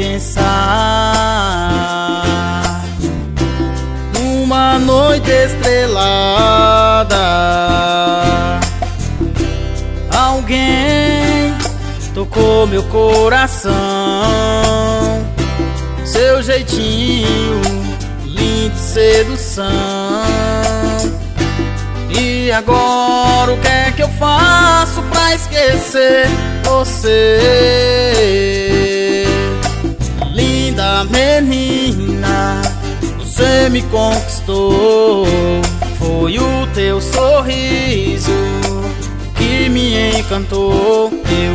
pensar numa noite estrelada. Alguém tocou meu coração, seu jeitinho, linda sedução. E agora o que é que eu faço pra esquecer você? Linda menina, você me conquistou. Foi o teu sorriso que me encantou, eu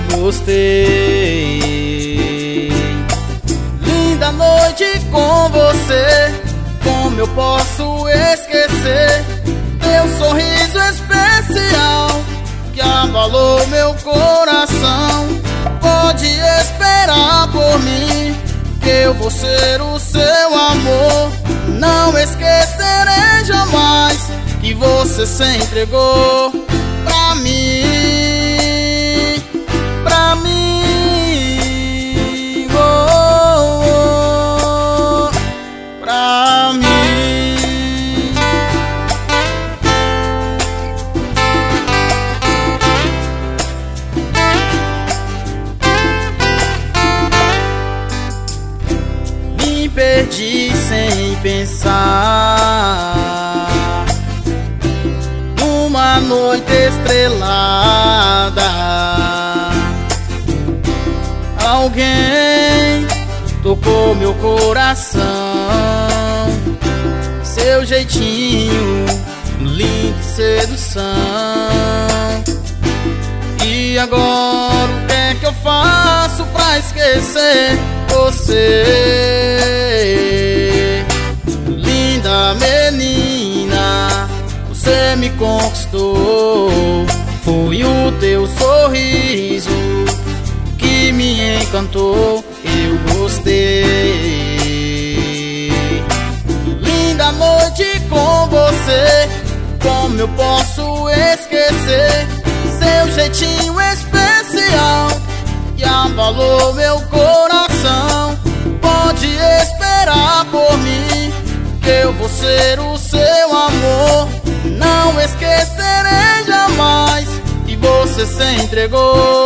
gostei. Linda noite com você, como eu posso esquecer teu sorriso especial que abalou meu coração? Pode esperar por mim, que eu vou ser o seu amor. Não esquecerei jamais que você se entregou pra mim, pra mim, oh, oh, pra mim. Me perdi sem pensar numa noite estrelada. Alguém tocou meu coração, seu jeitinho, linda sedução. E agora o que é que eu faço pra esquecer você? Linda menina, você me conquistou. Foi o teu sorriso que me encantou, eu gostei. Linda noite com você, como eu posso esquecer seu jeitinho especial que abalou meu coração? Pode esperar por mim, que eu vou ser o seu amor. Não esquecerei jamais que você se entregou